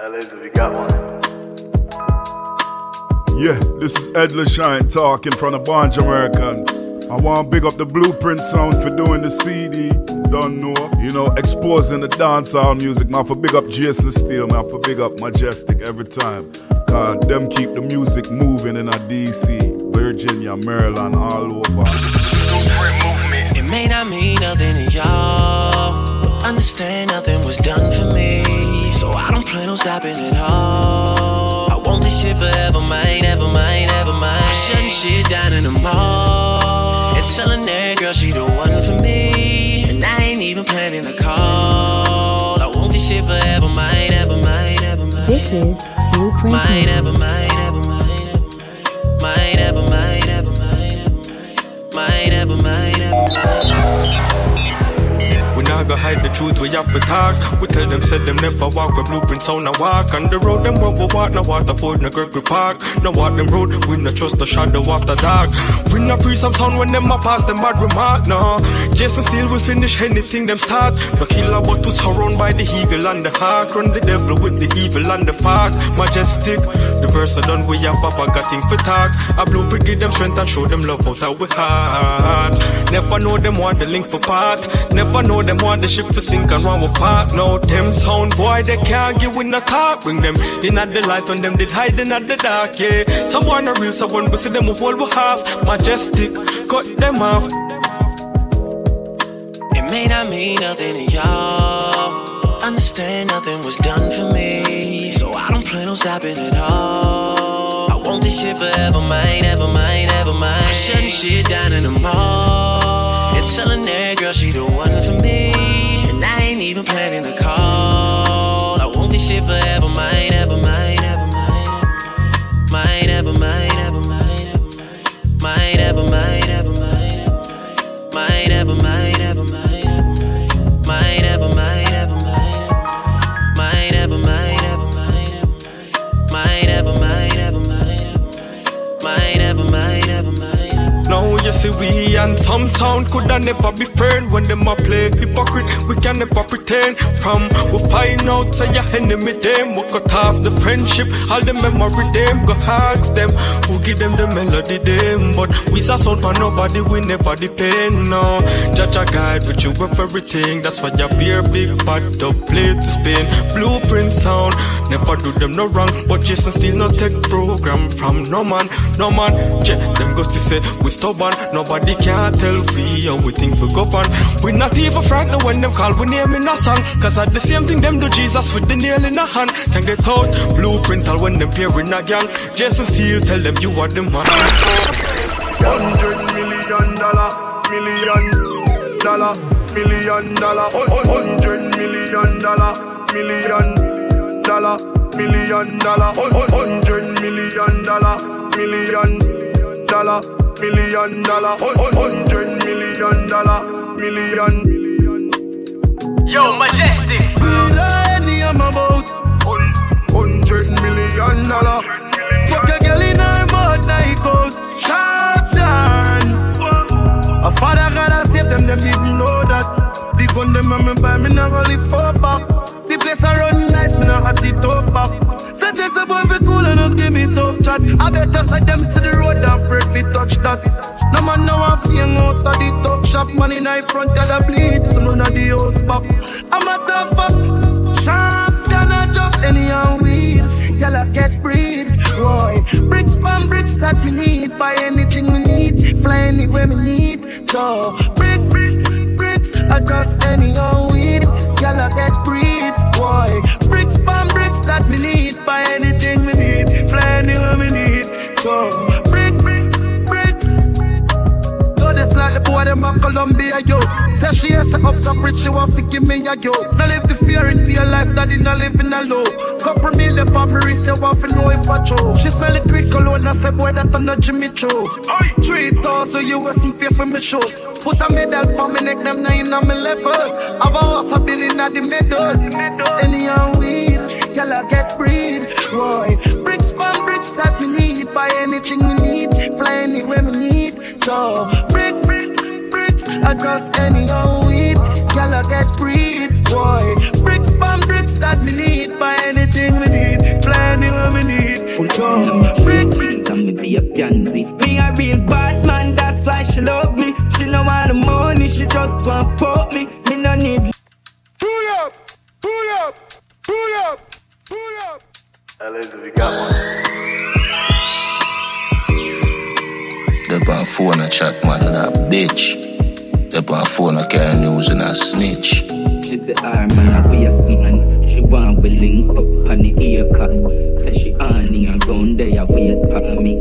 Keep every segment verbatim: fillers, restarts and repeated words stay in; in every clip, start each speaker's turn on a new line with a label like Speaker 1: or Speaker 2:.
Speaker 1: Fellas, have you got one?
Speaker 2: Yeah, this is Ed LaShine talking from the Bunch Americans. I want to big up the Blueprint Sound for doing the C D. Don't know, you know, exposing the dancehall music. Man, for big up Jason Steele, man, for big up Majestic every time. Cause them keep the music moving in a D C, Virginia, Maryland, all over.
Speaker 3: It may not mean nothing to y'all, but understand nothing was done for me, so I don't plan on stopping at all. I want this shit forever, mine, ever mine, ever mine. I'm shutting shit down in the mall and telling that girl she the one for me, and I ain't even planning a call. I want this shit forever, mine, ever mine, ever mine.
Speaker 4: This is Blueprint
Speaker 3: Mine, ever mine, ever mine, ever mine, ever mine, ever mine, mine, ever mine, ever mine.
Speaker 5: We not gonna hide the truth, we have to talk. We tell them, said them never walk a Blueprint Sound, now walk on the road. Them where we walk, no Waterford, no Gregory Park. No walk them road, we no trust the shadow after dark. We no pre some sound when them a pass them bad remark, no. Jason Steele will finish anything them start. No killer but to surround by the eagle and the hawk. Run the devil with the evil and the fart. Majestic, the verse are done, we have Papa got thing for talk. A Blueprint give them strength and show them love out of we heart. Never know them want the link for part. Never know them want the ship for sink and run with part. Now them sound boy they can't give in the talk. Bring them in at the light when them did hiding at the dark, yeah. Some boy not real, so when we see them with all we have. Majestic, cut them off.
Speaker 3: It may not mean nothing to y'all, but understand nothing was done for me, so I don't plan on stopping at all. I want this shit forever, mine, ever mine, ever mine. I'm shutting shit down in the mall and telling that girl she the one for me, and I ain't even planning a call. I want this shit forever, mine, ever mine, ever mine, mine, ever mine, ever mine, mine, ever mine, ever mine, mine, ever mine, ever mine, mine, ever mine, ever mine, mine, ever mine, ever mine, mine, ever mine, ever mine, mine, ever mine, ever mine.
Speaker 5: Now you see we and some sound coulda never be friend. When them a play hypocrite, we can never pretend. From we find out say your enemy them, we cut off the friendship, all the memory them. Go ask them who give them the melody them. But we saw sound for nobody, we never depend. No, judge a guide with you of everything. That's why you beer big bad up play to spin. Blueprint Sound, never do them no wrong, but Jason still not take program from no man, no man. Check them go to say we stubborn, nobody can tell we how we think for govern. We not even frightened when them call we name in a song, cause at the same thing them do Jesus with the nail in a hand. Can get out Blueprint all when them pair in a gang. Jason Steele tell them you are the man.
Speaker 6: Hundred million dollar, million dollar, million dollar, hundred million dollar, million dollar, million dollar, hundred million dollar, million dollar, million dollar, hundred million dollar, million.
Speaker 3: Yo, Majestic.
Speaker 6: Any I'm about hundred million dollar. Fuck a girl in her mouth like out. Sharp down. A father gotta save them. Them didn't know that. The gun them and me buy me not gonna live for back. The place I run nice, me not at it up back. Sentence a boy fi cool and not give me tough chat. I better say them see the road and afraid fi touch that. No man now a fling out of the talk shop. Man in the front of the bleed, some run of the house back. I'm a tough fuck. Sharp than a just anyhow weed. Y'all a get breed, boy. Bricks from bricks that we need. Buy anything we need. Fly anywhere we need. Go. Brick, brick, bricks across anyhow weed. Y'all a get breed, boy. Bricks from bricks that we need. Buy anything we need. Fly anywhere we need. Go. Brick, brick, bricks. So this like the boy them a Columbia, yo. Say she has up the bridge, she want to give me a yo. Now live the fear into your life that you not living alone. Couple million pampers, you want to know if I true. She smell it great cologne, I say boy that I'm not Jimmy Choo. Three thousand you was some fear for me shows. Put a medal for me neck, them nine on my levels. I've also been in at the meadows. Anyhow weed, y'all a get breed, boy. Bricks from bricks that we need. Buy anything we need. Fly anywhere we need. Go. Brick, brick, bricks across anyhow weed. Y'all a get breed, boy. Bricks from bricks that we need. Buy anything we need.
Speaker 1: pansy. Me a real bad man, that's why she love me. She no want the money, she just want fuck me. Me no need.
Speaker 6: Pull up, pull up, pull up, pull up.
Speaker 4: Alex, we got one.
Speaker 7: The on phone a chat man and a bitch. The on phone a carry news and a snitch.
Speaker 1: She say, "Ah man, I be a man." She want we link up on the ear cut. Say she honey and round there wait for me.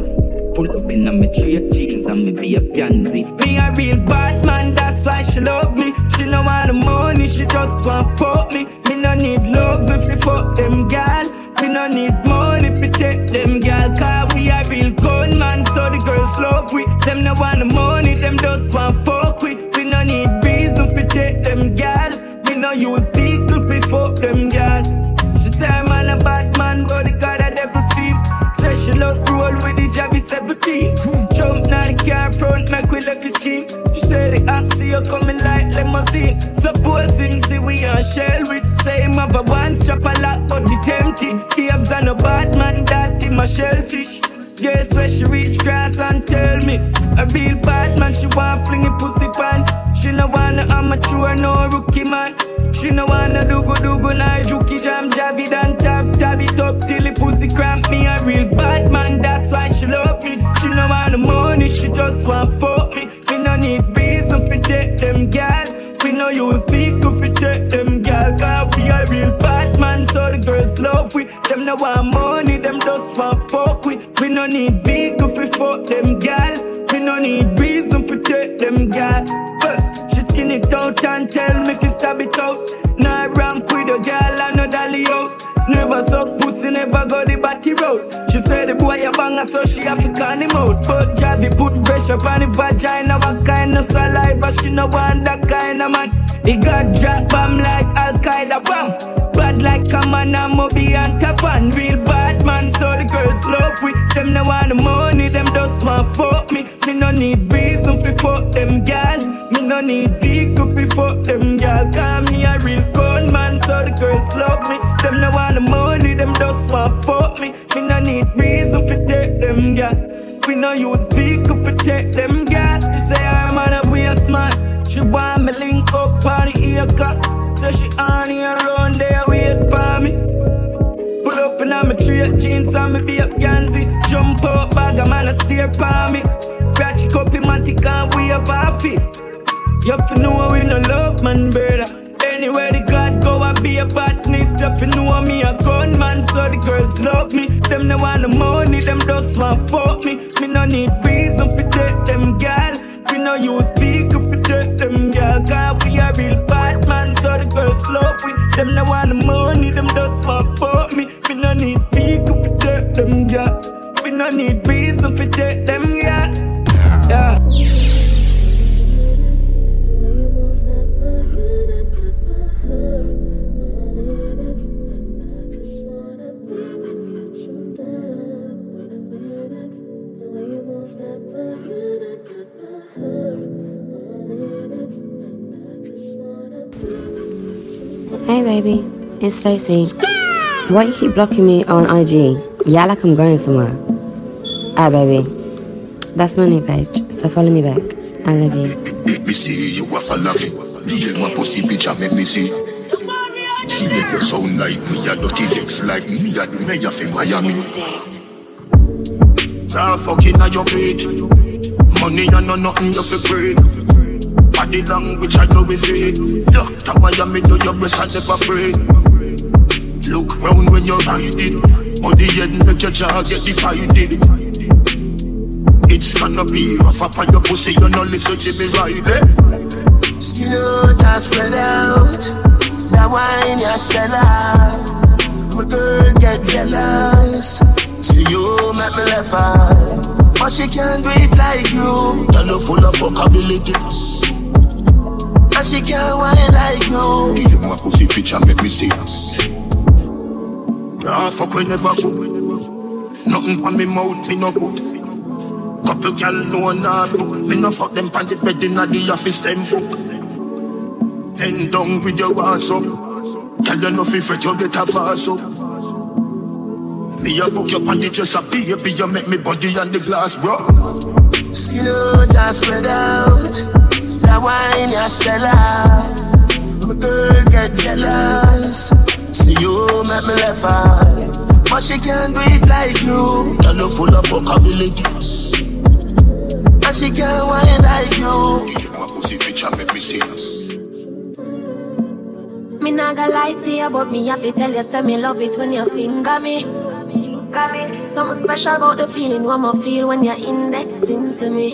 Speaker 1: Pull up in a me straight jeans and me be a pansy. Me a real bad man, that's why she love me. She no want the money, she just want fuck me. Me no need love if we fuck them gal. We no need money if we take them gal. Cause we a real gunman, so the girls love we. Them no want the money, them just want fuck we. We no need reason if we take them gal. We no use people if we fuck them gal. She say I'm a bad man, but the God a devil thief. Say she love roll with the Javi seventeen. Jump now the car front, make we left his scheme. She say the oxy you coming like limousine. Suppose him see we on shell with. Say him have a one chop a lot but he tempted. Babes and a bad man that him a shellfish. Guess where she reach grass and tell me. A real bad man, she want fling pussy pan. She no wanna amateur, no rookie man. She no wanna do go do go na juki jam javid and tap tab it up till the pussy cramp me. A real bad man, that's why she love me. She no want the money, she just want fuck me. We no need reason for take them gal. We no use vehicle for take them gal. Cause we a real bad man, so the girls love we. Them no want money, them just want fuck we. We no need vehicle for fuck them gal. We no need reason for take them gal. But she skin it out and tell me fi stab it out. Nah ramp with a gal and no dolly out. Never suck pussy, never go the batty road. She say the boy a banger, so she have to call him out. But Javi put pressure on the vagina. What kind of saliva, she no want that kind of man. He got drop bomb like Al-Qaeda bomb. Bad like Kaman and Moby and Tafan. Real bad man, so the girls love we. Them no want the money, them just want fuck me. Me no need reason for fuck them gal. Me no need vehicle for fuck them gal. Cause me a real gun man, so the girls love me. Them no want the money, them just want fuck me. Me no need reason for take them gal. We no use vehicle for take them gal. You say I'm on a waste man. She want me link up on the ear cut. So she on here around there wait for me. Pull up in my straight jeans and me be up Yanzi. Jump up bag a man a stare for me. Scratch it up in my tick and wave off it. You fi know we no love man brother. Anywhere the God go I be a badness. You fi know me a gunman, so the girls love me. Them no want the money, them just want fuck me. Me no need reason for take them gal. We no use vehicle for take them gal. Cause we a real bad man, so the girls love we. Them no want the money, them just want fuck me. We no need vehicle for take them gal. We no need reason for take them gal. Yeah.
Speaker 8: Hey baby, it's Stacey. Why you keep blocking me on I G? Yeah, like I'm going somewhere. Ah baby, that's my new page, so follow me back. I love you.
Speaker 7: Me see you a follow me. The my pussy bitch a make me see. See make you sound like me a dirty legs like me a the mayor from Miami. Start fucking on your beat. Money and no nothing you feel great. Body language I go with it. Doctor Miami do your best and never afraid. Look round when you're riding. On the head make your jaw get divided. It's gonna be rough up on your pussy, you know listen to me right there.
Speaker 9: Skin out and spread out. That wine you sell off. My girl get jealous. See you make me laugh out. But she can't do it like you.
Speaker 7: You're full of fuckability.
Speaker 9: And she can't wine like you.
Speaker 7: Give you my pussy picture, make me see. Nah, fuck we never put. Nothing on me mouth, me no put. Couple gal no nah do. Me no fuck them pan the bed inna the office them book. End down with your ass up. Tell you no fi fret you get a pass up. Me a fuck you on the dress up, baby, you make me body on the glass, bro.
Speaker 9: Skin out and spread out. That wine you sell off. My girl get jealous. See you make me laugh out. But she can't do it like you.
Speaker 7: Girl, you full of fuckability.
Speaker 9: And she can't wine like you.
Speaker 7: Give you my pussy picture, make me see.
Speaker 10: Me nah gonna lie to you, but me have to tell you, say me love it when you finger me. Something special about the feeling one more feel when you're indexing to me.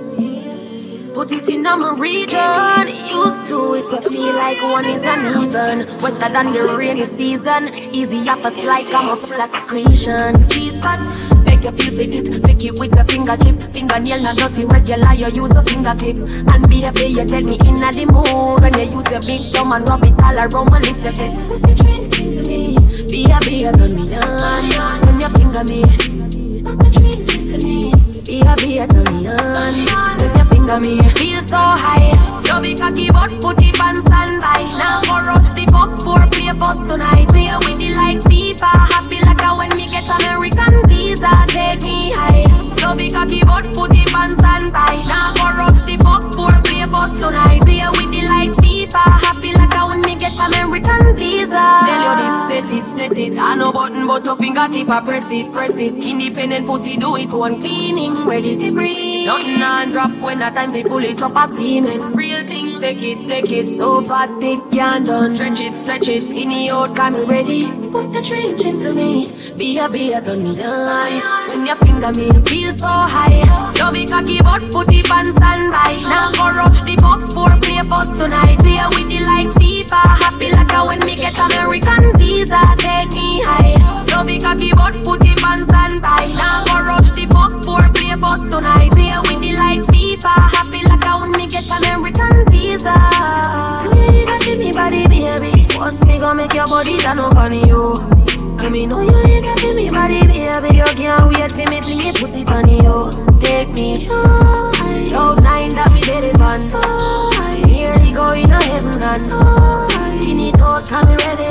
Speaker 10: Put it in my region, used to it, but feel like one is uneven. Wetter than the rainy season, easy up a slide, come up full of secretion. Cheese cut, make you feel fit it, take it with a fingertip. Fingernail not dirty, regular, you use a finger clip. And baby, you tell me in the mood when you use your big thumb and rub it all around my little bit. Put the drink into me, be a be a turn me on, when you finger me. Put the drink into me, be a be a turn me on, when you finger me. Feel so high, love it cocky but put it on standby. Now go rush the fuck for play bus tonight. Play with it like FIFA, happy like a when me get American visa. Take me high, love it cocky but put it on standby. Now go rush the fuck for play bus tonight. Play with it like FIFA, happy like a when me get American visa. Tell you this, set it, set it. I no button but your finger tip, I press it, press it. Independent pussy do it one cleaning, ready to breathe. Nothing on drop when the time they pull it up a semen. Real thing, take it, take it. So fat, thick, can't done. Stretch it, stretch it. Skinny out, come ready. Put the trench into me. Be a be a gun me down. When you finger me, feel so high. Love it cocky but put it on standby. Now go rush the fuck for play bus tonight. Play with it like FIFA. Happy like a when me get American visa. Take me high. Love it cocky but put it on standby. Now go rush the fuck for play bus tonight. Play with it like FIFA. Happy like a when me get American visa. You got give me body, baby. What's me gonna make your body turn up on you? Let me know you ain't got give me body, baby. You can't wait for me fling it, put it on you. Take me so high. Cloud nine that we did it on. So high. Nearly going to heaven and so high. Spin it out, come ready.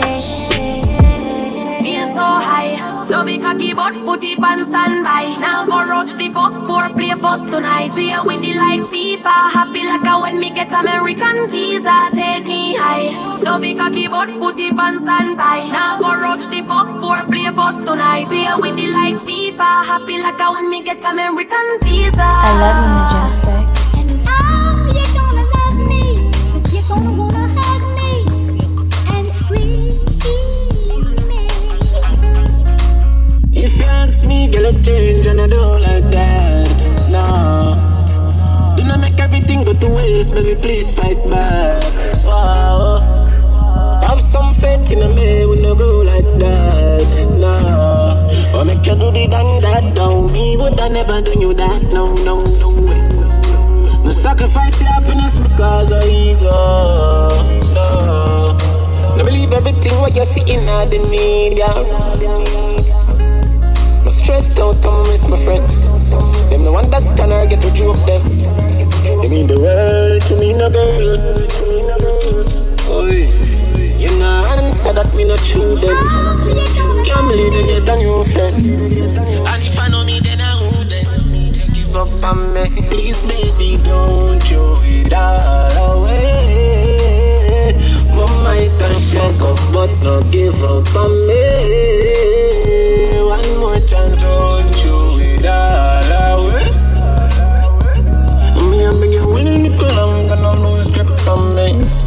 Speaker 10: Feel so high. Love it cocky but put it on standby. Now go rush the fuck for play bus tonight. Play with it like FIFA. Happy like a when me get American visa. Take me high. Love it cocky but put it on standby. Now go rush the fuck for play bus tonight. Play with it like FIFA. Happy like a when me get American visa.
Speaker 11: I love you, Majestic.
Speaker 12: And oh, you're gonna love me. You're gonna wanna hug me and squeeze.
Speaker 13: If you ask me, girl, I change and I don't like that. No, do not make everything go to waste, baby. Please fight back. Wow, have some faith in me, we no grow like that. No, or make you do the done that down. Me would I never do you that. No, no, no way. No sacrifice your happiness because of ego. No, no believe everything what you see in the media. Stressed out, I'm miss my friend. Them no understand or get to joke them. They mean the world to me, no girl. Oi, you know answer that me not true them. Can't believe you get a new friend. And if I know me, then I who then? You give up on me. Please, baby, don't throw it all away. Mama, you can shake up, but no give up on me. One more chance, don't throw it all away. Me, I'm begging you, winning the club, I'm gonna lose grip on me.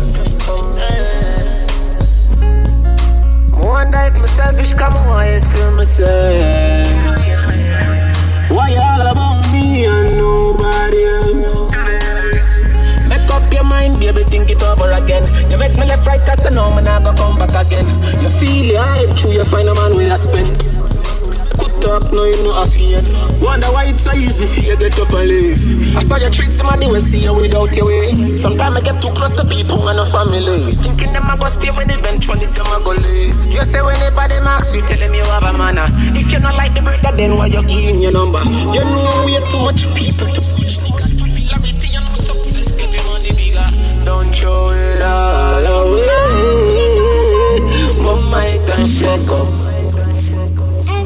Speaker 13: I wonder if I'm selfish, come on, I feel myself. Why you all about me and nobody else? Make up your mind, baby, think it over again. You make me left right, cause I know I'm not gonna come back again. You feel your hype, true, you find a man with a spend. Talk, no, you know I fear. Wonder why it's so easy for you to get up and leave. I saw you treat somebody when see you without your way. Sometimes I get too close to people and a family. Thinking them I go stay when eventually them I go leave. You say whenever them ask you, tell them you have a manner. If you not like the brother, then why you give him your number? You know we have too much people to push, nigga. Popularity and no success, get your money bigger. Don't throw it all away. Mama, you can shake up.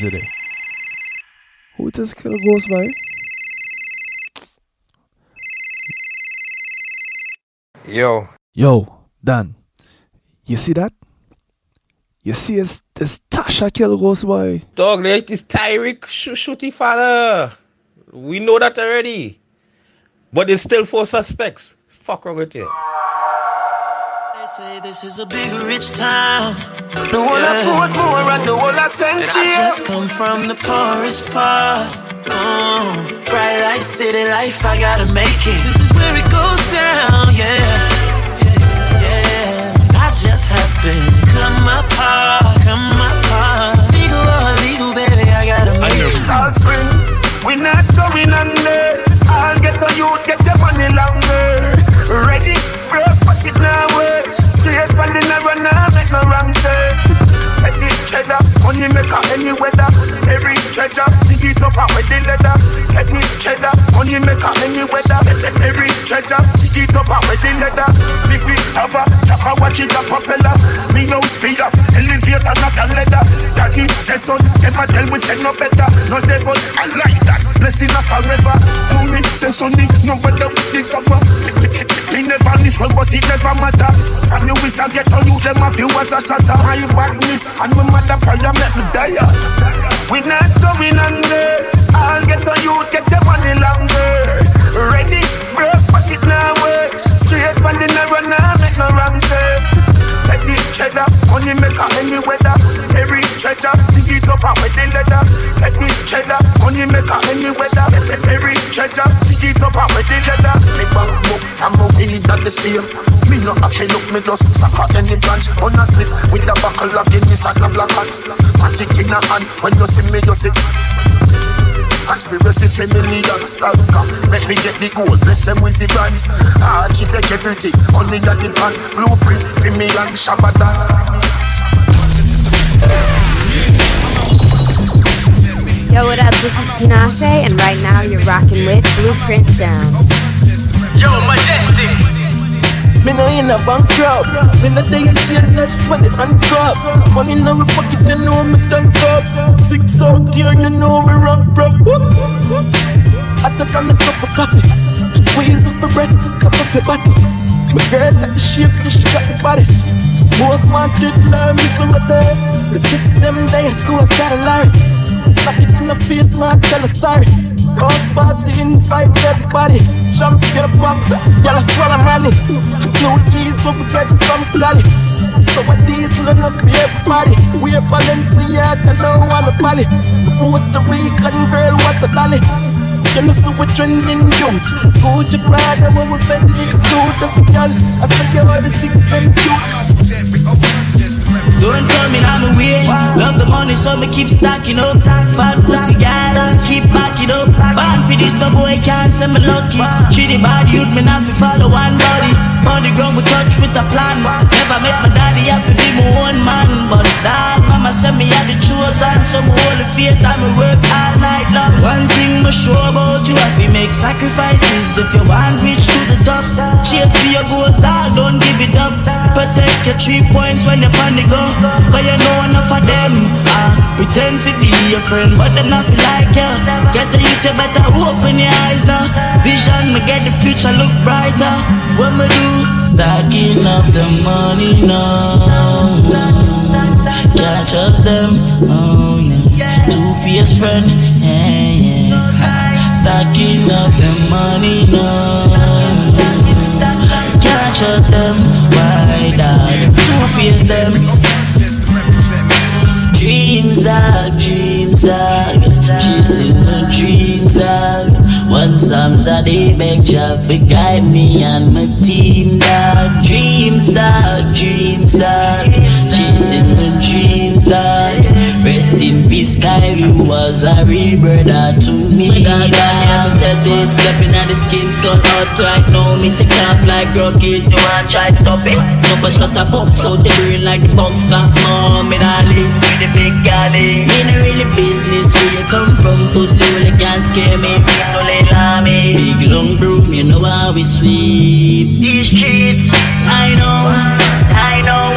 Speaker 11: is it? Who does kill a ghost by?
Speaker 14: Yo.
Speaker 11: Yo, Dan. You see that? You see it's, it's Tasha kill a ghost by?
Speaker 14: Dog, it is Tyreek sh- shooty father. We know that already. But there's still four suspects. Fuck wrong with you.
Speaker 3: They say this is a big rich town.
Speaker 9: The whole of Portmore and the whole of Saint James.
Speaker 3: I just come from the poorest part. Oh, bright light city life, I gotta make it. This is where it goes down, yeah. Yeah, I just happen to come apart, come apart. Legal or illegal, baby, I gotta make it.
Speaker 9: Salt Spring, we not going under. I'll get the youth, get your money longer. Ready, bro, pocket now work. Straight from the narrow now, make no wrong turn. Ready, cheddar, money maker any weather. Every treasure, dig it up and with the leather. Ready, cheddar, money maker any weather. Every treasure, dig it up and with the leather. If it have a chopper, watch it a propeller. Me no speed up, elevator not a leather. Daddy says son, never tell me say no better. No devil, I like that, blessing of forever. Mommy says sonny, no better with it for me never listen, but it never matter. Some you wish I get on you, them a few as a shatter. My badness and my mother prayer make me die. We not going under. I'll get on you, get your money longer. Ready, bro, pocket now work. Straight from the narrow now, make no wrong turn. Ready, cheddar, money maker any weather. Every treasure, dig it up and with the leather. Ready, cheddar, money maker any weather. Every treasure, dig it up and with the leather. Me bang book, I'm a weed at the same. Me no a fill up, me just stack at any branch. On a split with the buckle of Guinness and the black hats. Matic in a hand, when you see me, you see. Conspiracy family and stanka. Make me get the gold, bless them with the brands. Ah, she take everything, only at the pan. Blueprint, for me and Shabada.
Speaker 8: Yo, what up? This is Tinashe, and right now you're rocking with Blueprint Sound.
Speaker 13: Yo, Majestic. Me no in a bankrupt. Me no day a chain dash when it handcuff. Money in our pocket, you know me tank up. Six out here, you know we run rough. I took on a cup of coffee. Squeeze up the breast, cup up your body. My girl got the shape, she got the body. Most wanted, love me so right there. The six them days, so I try to lie. Knock it in the face, man, tell her sorry. Boss party, invite everybody. Jump, get a pop, y'all a swallow money. Blue cheese, but we get from Cali. So what these little for everybody. We a Balenciaga, no one a Bali. Puerto Rican girl, what the dolly. You know, so we're trending youth. Gucci Prada, when we bend it, suit up the gun. I said you are the six ten cute.
Speaker 3: Don't tell me I'm away. Love the money, so me keep stacking up. Fat pussy gal, keep backing up. Born for this, no boy can't say me lucky. Shitty bad youth, me not fi follow one body. On the ground we touch with a plan. Never met my daddy, have to be my own man. But dog, mama said me had the chosen. So me hold the faith and me work all night long. One thing me sure about you, have to make sacrifices. If you want reach to the top, chase for your goals, dog, don't give it up. Protect your three points when you're on the go. Cause you know enough of them. uh, Pretend to be your friend, but them not feel like you. Get the youth, you better open your eyes now. Vision, me get the future look brighter. What me do? Stacking up the money now. Can't trust them, oh yeah. Two-faced friend, yeah, yeah. Stacking up the money now. Can't trust them, why dog? Two-faced them. Dreams dog, dreams dog. Chasing the dreams dog. One Psalms a day beg Jah for guide me and my team dog. Dreams dog, dreams dog. Chasing the dreams dog. Rest in peace, Kylie was a real brother to me. My dog and me have said it, stepping at the schemes come out right now. Me take off like rocket. You want try to stop it? No but shut up box out the brain like the boxer. Mommy darling, with the big galley. Me no really business where you come from. Pussy really can't scare me. No little army. Big long broom, you know how we sweep these streets. I know, I know.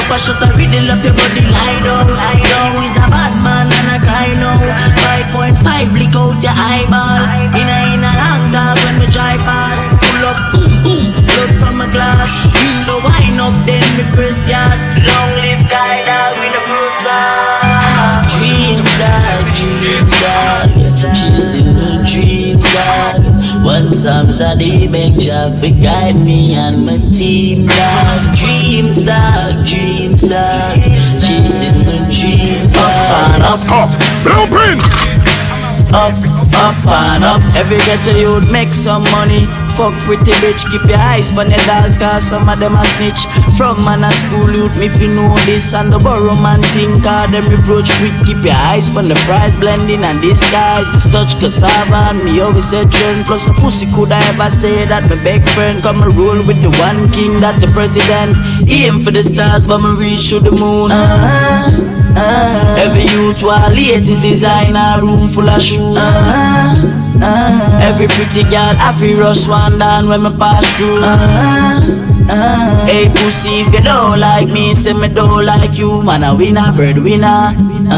Speaker 15: up a shot, I riddle up your body, lie down. So he's a bad man and a cry now. five point five lick out the eyeball. In a, in a long talk when we drive past. Pull up, boom, boom, blood from my glass. Window wind up, then me press gas. Long live die dog with a bruiser. Dreams dog, dreams dog. Chasing the dreams dog. One Psalms a day beg Jah for guide me and my team dog. Dreams dog, dreams dog. Chasing the dreams dog. Up, up, up, blueprint. Up, up and up. Every ghetto you'd make some money. Fuck pretty bitch, keep your eyes on your dogs, cause some of them a snitch. From man a school youth, me fi know this. And the borrow man think, cause them reproach quick. Keep your eyes on the price, blending and disguise. Touch cassava and me always say trend. Plus no pussy could I ever say that my big friend. Come and roll with the one king, that's the president. Aim for the stars, but me reach to the moon. uh-huh, uh-huh. Every youth while latest designer, room full of shoes. uh-huh. Uh, Every pretty girl I feel rush one down when me pass through. uh, uh, Hey pussy, if you don't like me, say me don't like you. Man a winner, bird winner.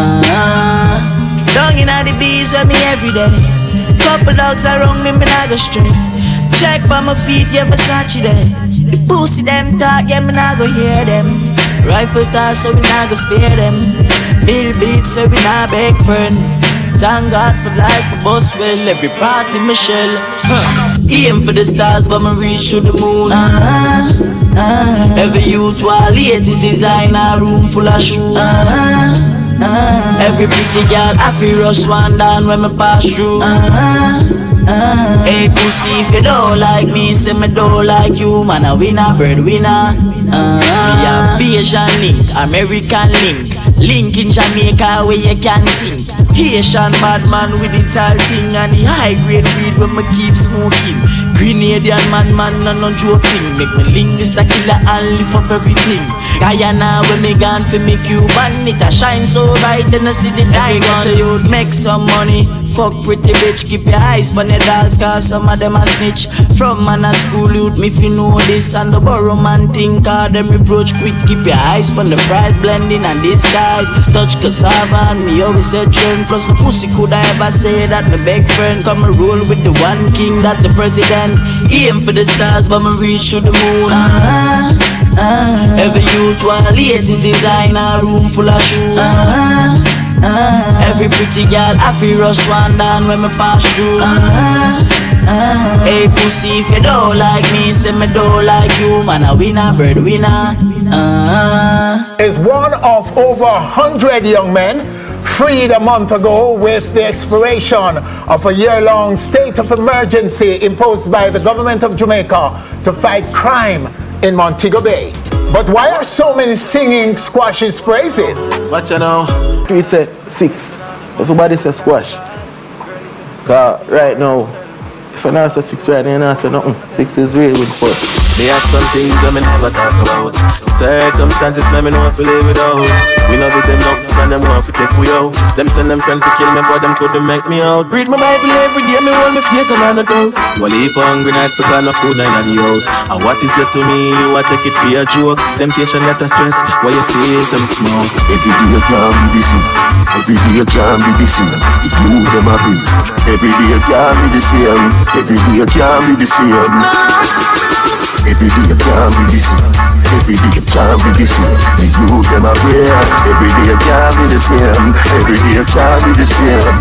Speaker 15: uh, Down inna the bees with me every day. Couple dogs around me, me nah go stray. Check by my feet, yeah Versace there. The pussy them talk, yeah me nah go hear them. Rifle toss, so we nah go spare them. Bill beats, so we nah beg friend. Thank God for life, my boss well. Every party Michelle. huh. Aim for the stars, but me reach to the moon. uh-huh, uh-huh. Every youth while latest designer, room full of shoes. uh-huh, uh-huh. Every pretty girl I feel rush one down when me pass through. uh-huh, uh-huh. Hey pussy, if you don't like me, say me don't like you. Man a winner, bird winner. uh-huh. Yeah, Asian link, American link. Link in Jamaica where you can sing. Haitian bad man with the tall thing. And the high grade weed when me keep smoking. Grenadian man man and no joking. Make me link this the killer and lift up everything. Guyana when me gone for me Cuban. It a shine so bright and I see the diamonds. So you'd make some money. Fuck pretty bitch, keep your eyes on your dolls, cause some of them a snitch. From man a school youth, me fi know this. And the borrow man think, cause them reproach quick. Keep your eyes on the price, blending and disguise. Touch cassava and me always say trend. Plus the pussy could I ever say that my big friend. Come and roll with the one king, that's the president. Aim for the stars, but me reach to the moon. uh-huh, uh-huh. Every youth while latest designer, room full of shoes. uh-huh. Uh, Every pretty girl I feel rush one down when me pass through. uh, uh, Hey pussy, if you don't like me, say me don't like you. Man a winner, bird winner. uh,
Speaker 16: Is one of over a hundred young men freed a month ago with the expiration of a year-long state of emergency imposed by the government of Jamaica to fight crime in Montego Bay. But why are so many singing Squash's praises?
Speaker 17: Watch you now. Three say six. Everybody say Squash. Cause right now, if I not say six right now, I say nothing. Six is real with four.
Speaker 18: Me have some things that me never talk about. Circumstances make me know if we live without. We know with them now, and them want to take we out. Them send them friends to kill me, but them couldn't make me out. Read my Bible every day, me hold me faith on the go. Well, heap hungry nights because no food in the house. And what is that to me? You a take it for a joke. Temptation let us stress, why you feel some smoke.
Speaker 7: Every day can be the same. Every day can be the same. The youth them a bring. Every day can be the same. Every day can be the same. Every day can be the same. Every day can be the same. The youth them a bring. Every day can be the same. Every day can be the same.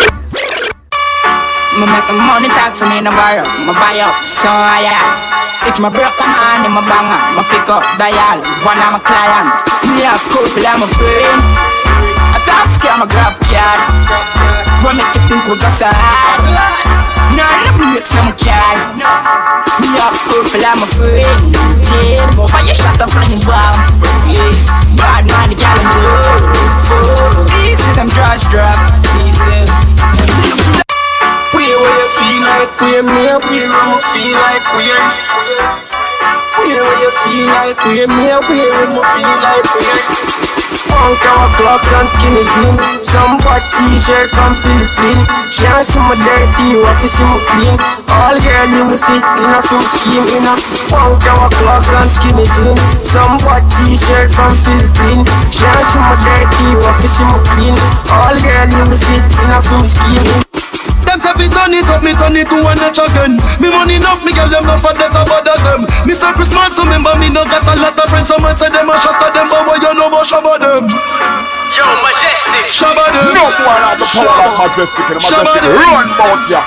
Speaker 19: Me make my money talk for me no borrow. Me buy up, so yeah. If my broke a man in my banger, me pick up dial. One of my client. Me have couple, I'm a friend. I talk scam, I grab card. When me tipping could go side. None of the breaks I'm a car. Me have couple, I'm a friend. Yeah, go for your shot up fling bomb. Yeah, bad man, the gal and go. Easy, them drugs drop. Easy.
Speaker 20: Where you feel like we're me, where you feel like we're. Where you feel like we're me, where you feel like we're. Funk our clocks and skinny jeans. Some white t-shirt from Philippines. Can't see my dirty, you have to see my clean. All girl you will see in a film scheme. In a funk our clocks and skinny jeans. Some white t-shirt from Philippines. Can't see my dirty, you have to see my clean. All girl you will see in a film scheme.
Speaker 6: Them say fi turn it up, me turn it to one notch again. Me money enough, me girl them no for that about them. Me say Christmas, remember me no got a lot of friends. Some man say them a shot at them, but what you know about Shabba them?
Speaker 21: Yo, Majestic.
Speaker 6: Shabba them.
Speaker 2: No one have the power like Majestic. And Majestic run bout ya.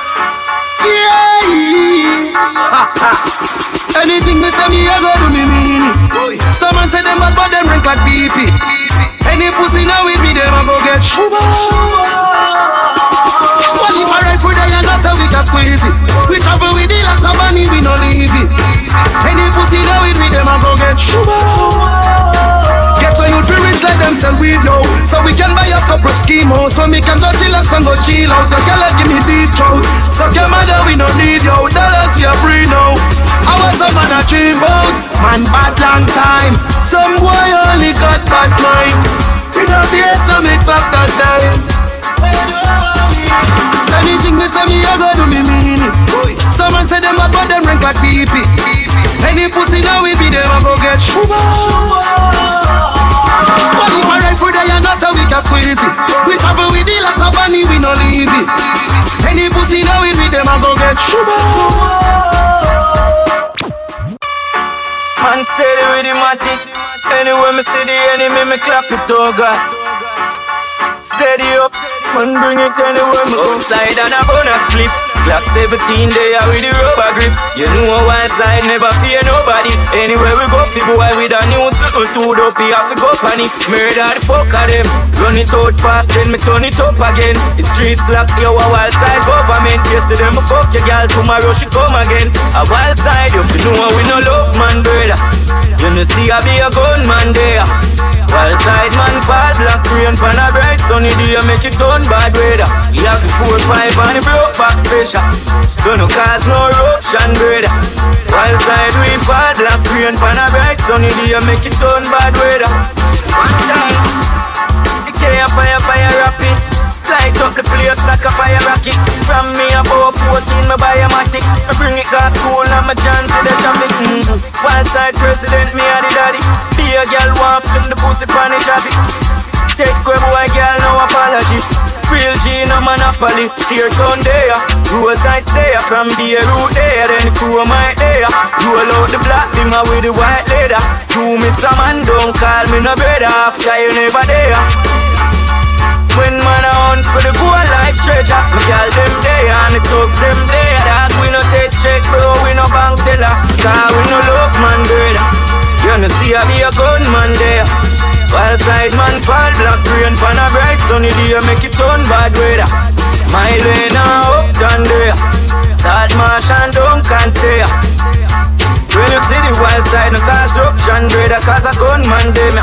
Speaker 6: Yeah. Anything me say me, I go do me mean it. Some man say them bad, but them drink like B P. Any pussy now with me, them a go get Shabba. Well, if I ride for day and that's how we can squeeze it. We travel with it like a bunny, we no leave it. Any pussy now with me, them a go get Shabba. Get so you'd be rich like them sell weed now. So we can buy a couple schemos. So me can go chillax and go chill out. The girl give me deep throat. So your mother we no need yo. Dollars we are free now. I was a man a dream about. Man bad long time. Some boy only got bad mind. We don't fear so me clap that time. Anything me say me I go do me mean it. Some man say them bad but them rank like P P. Any pussy now we be them a go get Shabba. Well, if I ride for day and that's how we can squeeze it. We travel with it like a bunny, we no leave it. Any pussy now we be them a go get Shabba.
Speaker 21: Man steady with the matic. Anywhere me see the enemy, me clap it, oh God. Steady up, man bring it anywhere me go. Outside and a bonus clip. Glock seventeen there with the rubber grip. You know one side never fear nobody. Anywhere we go, fi boy with a new little two up, he have to go panic. Murder the fuck of them. Run it out fast, then me turn it up again. The streets lock, yo a wild side government. Yesterday me fuck your girl, tomorrow she come again. A wild side, you fi know we no love man brother. You know see I be a gunman there. Wild side man fall, black rain pan a bright sunny day, make it turn bad weather. We have the four five and the broke back pressure. Don't no cause no eruption brother. Wild side we fall, black rain pan a bright sunny day, make it turn bad weather. One time, the can't fire fire rapid. Light up the place like a fire rocket. From me above fourteen, me buy a matic. Me bring it to school and my chance to the traffic. Mm-hmm. Wild side president, me a the daddy. Be a girl want fling the pussy pan the traffic. Take away boy girl, no apology. Real G no monopoly. Tear down there, roadside stay. From the route there, then the crew might there. Roll out the black dimmer with the white leather. You miss a man, don't call me no brother after you never there. When man a hunt for the gold like treasure, me girl them there and the thugs them there. Dog we no take check bro, we no bank teller. Cause we no love man brother. You no see I be a gunman there. Wild side man fall, black rain pan a bright sunny day, make it turn bad weather. My lane a up down there. Salt marsh and Duncan stay. When you see the wild side, no cause eruption brother, cause a gunman there.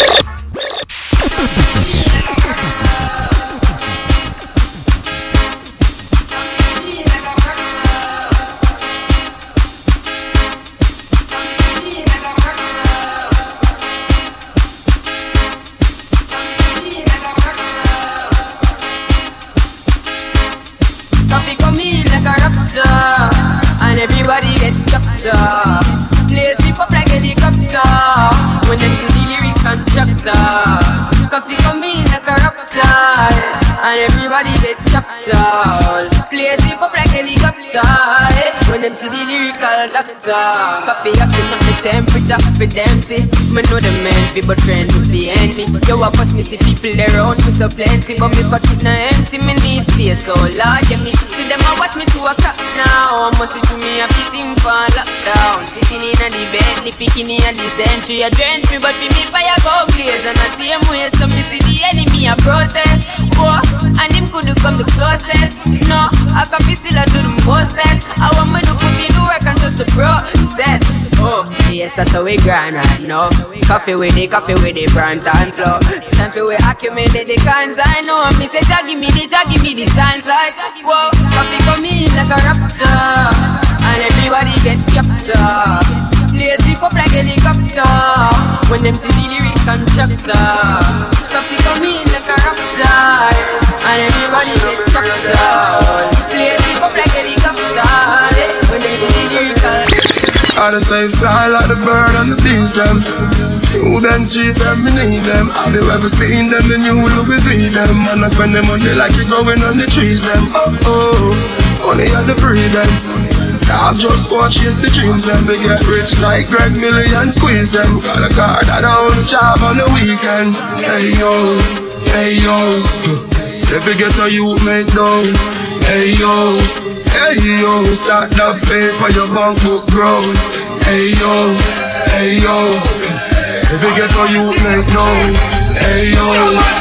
Speaker 22: And everybody gets captured. Play sleep up like helicopter. When them see the lyrics constructor. Coffee come in like a raptor. And everybody gets captured. Play sleep up like helicopter. When them see the lyrical doctor. Coffee acting up the temperature for them see. Me know the man fi but friend me fi enemy. Yo I pass me see people around me so plenty. But me pocket na empty, me need space so large. Yeah me see them a watch me to a clock now. Must see to me a beating for lockdown. Sitting in a the bed, the picking in a the century. A drench me but fi me fire go blaze. And I see him way so me see the enemy a protest. Whoa, and him could come the closest. No, I can be still a do the mostest. I want me to put in the work and just the process. Oh, yes that's how we grind right now. Coffee with the coffee with the prime time flow. Time for we accumulate the cans I know. Me say give me the give me the signs like whoa. Coffee come in like a rapture. And everybody get captured. Play sleep up like helicopter. When them see the lyrics constructor, coffee come in like a rapture, and everybody get captured. Play it up like a helicopter. When them see the lyrics.
Speaker 20: I just say fly like the bird and the bees them. Who then street them, me need them. Have you ever seen them, then you will be feed them. And I spend them money like it going on the trees them. Oh oh, only had to breathe them. I'll just watch chase the dreams them. They get rich like Greg Million, squeeze them. Got a car that own a job on the weekend. Hey yo, hey yo. If you get a youth make dough. Hey yo, hey yo. Start that paper, your bank book grow. Hey yo, hey yo. If you get for you, make no. Hey yo,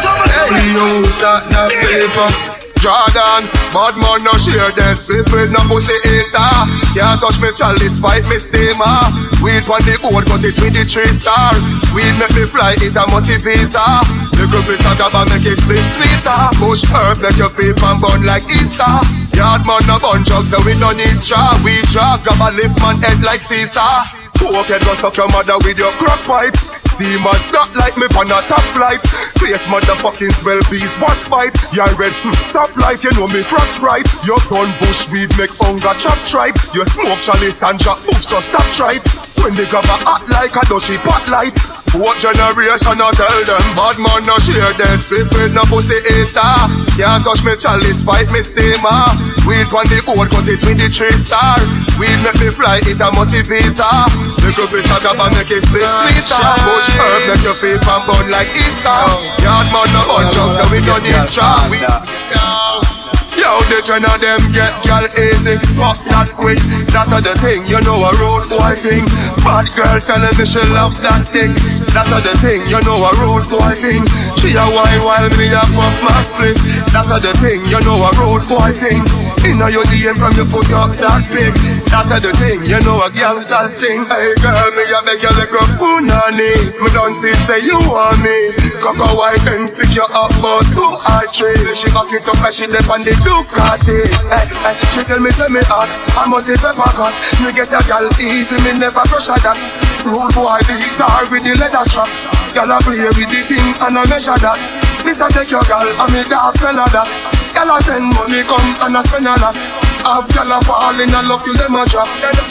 Speaker 20: hey yo, start that paper. Jordan, bad man no share them. Split with no pussy eater. Can't touch me chalice, fight me steamer. Weed on the board, cut it with the three star. Weed make me fly, it a musty pizza. The group is a gaba, make it split sweeter. Push herb, make your feet and burn like Easter. Yard man no bun drugs, so we don't need straw. We drag, gaba lip man head like Caesar. Poke head go suck your mother with your crack pipe. Steamer stop like me on a top flight. Face motherfucking swell bees boss fight. You're red, hm, stop light, you know me frost right. Your gun bush weed make hunger chop tripe. You smoke chalice and drop oops so stop tripe. When they grab a hot like a dutchy pot light. What generation I tell them? Bad man no share them. Split with no pussy eater. Can't touch me chalice, fight me steamer. Weed on the board, cut it with the three star. Weed make me fly, it a musty visa. The group is a gaba, make it split sweeter. Bush herb, make your feet and burn like Easter. Yard man no bun drugs, so we don't need straw. We, yo, yo, the trend of them get girl easy. Fuck that quick, that a the thing. You know a road boy thing. Bad girl telling me she love that thing. That a the thing, you know a road boy thing. She a wine while me a puff my split. That a the thing, you know a road boy thing. Inna your D M from you put up that pig. That a the thing, you know a gangster's thing. Hey girl, me a beg you like a punani. Me don't see say you want me. Coco white and stick you up about two or three. She back it up and she dip on the Ducati. Hey, hey, she tell me say me hot, I must say pepper cut. Me get a gal easy, me never brush her that. Rude boy beat her with the leather strap. Gal a play with the thing and I measure that. Mister take your gal and me dog fella that. Gal a send money come and I spend a lot. Have gal a fall in a love till them a drop.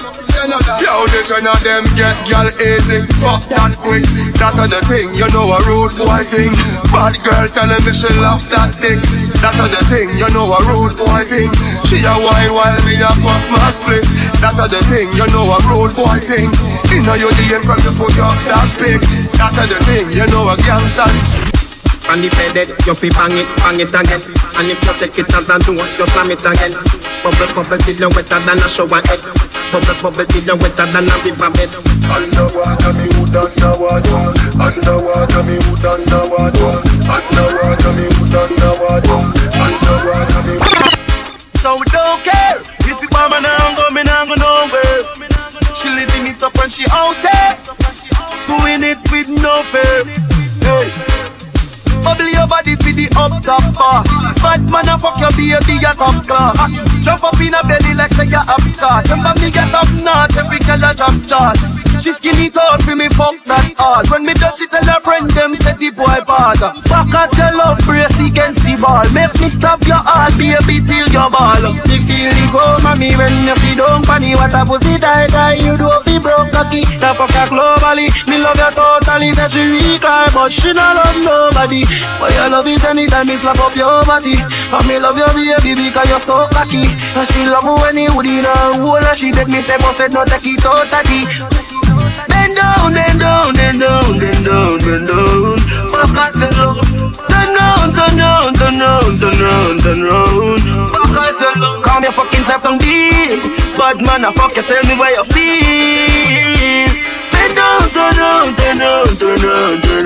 Speaker 20: Yo, the trend of them get gal easy. Fuck that quick. That a the thing, you know a rude boy thing. Bad girl telling me she love that thing. That a the thing, you know a rude boy thing. She a wine while me a puff my split. That a the thing, you know a rude boy thing. Inna your D M from you put up that pig. That a the thing, you know a gangster.
Speaker 4: And if you dead, you fi bang it, bang it again. And if you take it as a do it, you slam it again. Bubble, bubble, till you wetter than a shower head. Bubble, bubble, till you wetter than a river bed.
Speaker 20: Underwater, me wood underwater. Underwater, me wood underwater. Underwater, me wood underwater. Underwater, me wood.
Speaker 21: So we don't care if you bomb and I'm going, I'm going nowhere. She living it up and she out there, doing it with no fear. Hey. Bubble your body for the up top boss. Bad man a fuck your baby a top class. Jump up in a belly like say you upstart. Jump up me get up north, every girl a drop shot. She skinny tall for me fuck that hard. When me touch it tell her friend them say the boy bad. Back at your love brace against the ball. Make me stop your heart baby till your ball. Me feel the go mommy when you see down funny. What a pussy die die you do fi broke cocky. The fuck her globally. Me love you totally. Say she weak cry but she not love nobody. But you love it anytime me slap up your body. And me love your baby because you're so cocky. And she love you when you would in her hole. And she beg me say boss said no take it totally. Bend down, bend down, bend down, bend down, bend down. Back at the low. Turn round, turn round, turn round, turn round, turn round. Back at the low. Calm your fucking self down deep. Bad man, I fuck you, tell me where you feel. Bend down, turn round, turn round, turn round, turn round.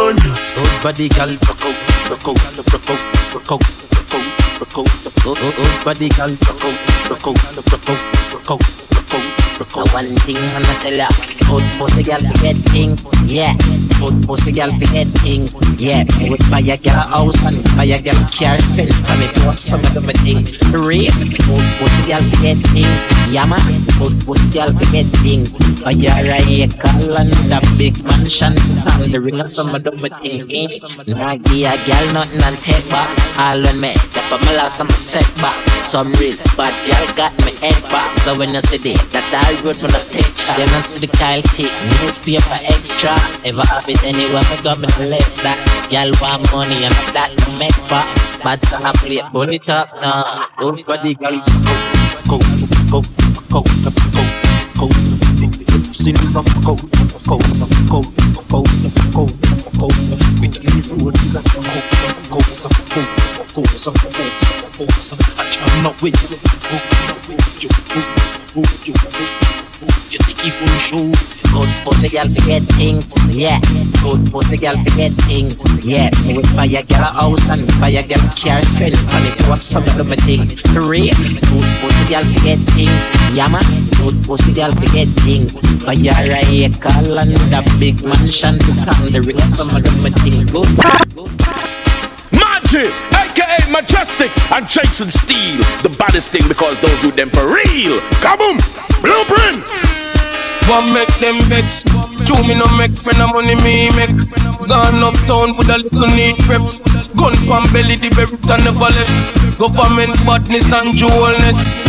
Speaker 21: done. Old body gal, rock out, rock out, rock out, rock out, rock out, rock out. Old body gal, rock out, rock out, rock out, rock out, rock out, rock out.
Speaker 1: One thing I'ma tell ya, old pussy gal forget things, yeah. Old pussy gal forget things, yeah. Would buy a gal a house and buy a gal a car, spend and it was some of them a thing. Real, old pussy gal forget things, yeah man. Old pussy gal forget things. Buy a acre and a big mansion, and the ring of some of them a thing. Nah give a gal nothing and take back. All when me step up my loss I'm setback. Some real bad gal got me head back. So when you see the that I road me not take chat. Then I see the Kyle take newspaper extra. Ever have it anywhere me go me left that. Gal want money and that me make back. Bad so I play bully top now. Old body gal go go go go go go go. See me go go go go go go go. We take it through the go go go go go go go. I jam up with you. Go go go go. You think you gon' show? Good pussy girl forget things, yeah. Good pussy girl forget things, yeah. Me would buy a girl a house and buy a girl a car, spend and it was some of them a thing. Three, good pussy girl forget things, yeah man. Good pussy girl forget things. Buy a acre and a big mansion to come the ring some of them a thing. Good.
Speaker 5: Magic, aka Majestic and Jason Steele, the baddest thing because those who them for real. Kaboom, Blueprint.
Speaker 21: One make them vex. Two me no make friend of money me make. Gone uptown with a little neat preps. Gun from belly the berry and never left. Government badness and jewelness.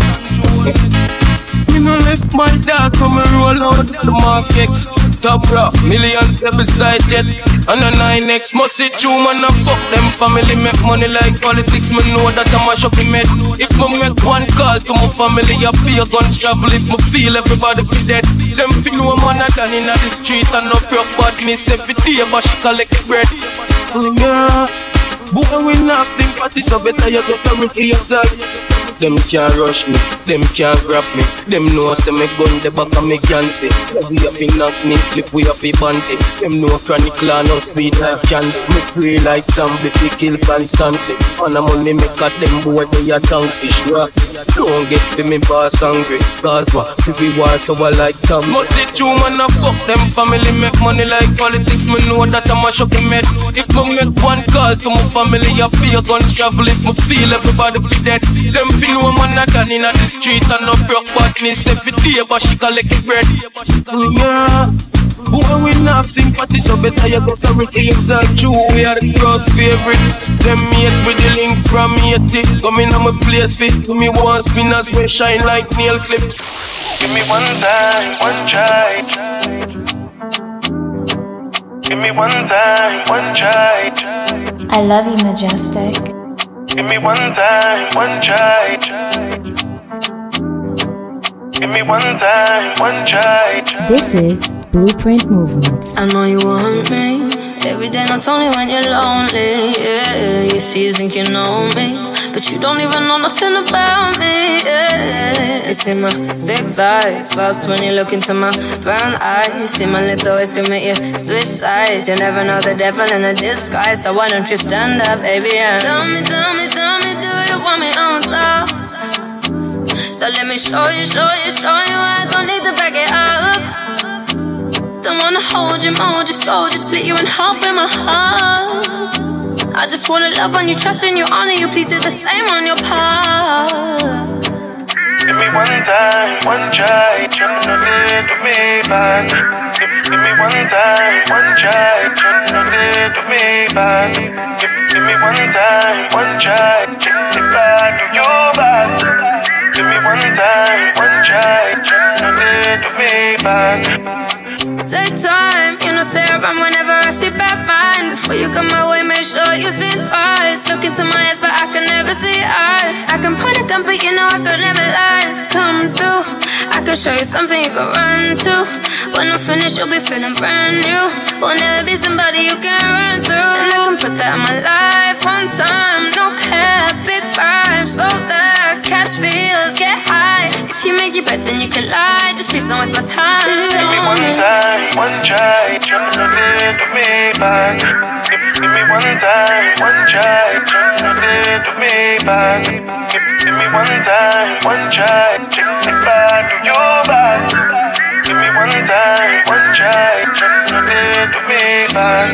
Speaker 21: Me no left my dog from a roll out the markets. Top rock, millions every side jet. And a nine X must sit true man and fuck them family. Make money like politics, me know that I'm a shopping med. If me make one call to my family, I pay a guns travel. If me feel everybody be dead, them feel no man a done in the street. And no broke badness every day, but she collect bread. Yeah, boy we not sympathy, so better you go sorry for yourself. Them can't rush me, them can't grab me. Them know say me gun the back of me can say. We have been knock me, clip we have been banty. Them know chronic law no speed like candy. Me free like zombie, we kill constantly. And I'm only make at them boy they a tongue fish rock. Don't get for me boss hungry, cause what? If we want so I like Tom. Must sit true man a fuck them family. Make money like politics, me know that I'm a shocking med. If me make one call to my family, I pay a guns travel. If me feel everybody be dead, them feel no man a done in the street and no broke badness every day, but she collect bread. Yeah, boy we not have sympathy, so better you go sorry for yourself. True, we are the crowd's favorite. Them mate with the link from eighty. Come in on my place fit. Give me one spinners we shine like nail clip. Give me one time, one try. Give me one time, one try.
Speaker 23: I love you, Majestic.
Speaker 21: Give me one time, one try. Give me one time, one try.
Speaker 23: This is Blueprint Movements.
Speaker 10: I know you want me every day, not only when you're lonely. Yeah, you see, you think you know me, but you don't even know nothing about me. Yeah, you see my thick thighs, lost when you look into my brown eyes. You see my little ways can make you switch sides. You never know the devil in a disguise, so why don't you stand up, baby? And tell me, tell me, tell me, do you want me on top? So let me show you, show you, show you. I don't need to back it up. Don't wanna hold you, mold you slow, just split you in half in my heart. I just wanna love on you, trust in you, honor you, please do the same on your part.
Speaker 21: Give me one time, one try, try to live to me, man. Give, give me one time, one try, try to live to me, man. Give, give me one time, one try, check the bad to your bad. Give me one time, one try, try to live to me, man.
Speaker 10: Take time, you know, say around whenever I see bad mind. Before you come my way, make sure you think twice. Look into my eyes, but I can never see eye. I can point a gun, but you know I could never lie. Come through, I can show you something you can run to. When I'm finished, you'll be feeling brand new. Will never be somebody you can run through. And I can put that in my life one time. No cap, big five, so that catch feels, get high. If If you make it better, then you can lie. Just please don't waste my time.
Speaker 21: Give me one time, one try, try to do to me, man. Give, give me one time, one try, try to do to me, man. Give, give me one time, one try, check if I do you bad. Give me one time, one try, try to do to me, man.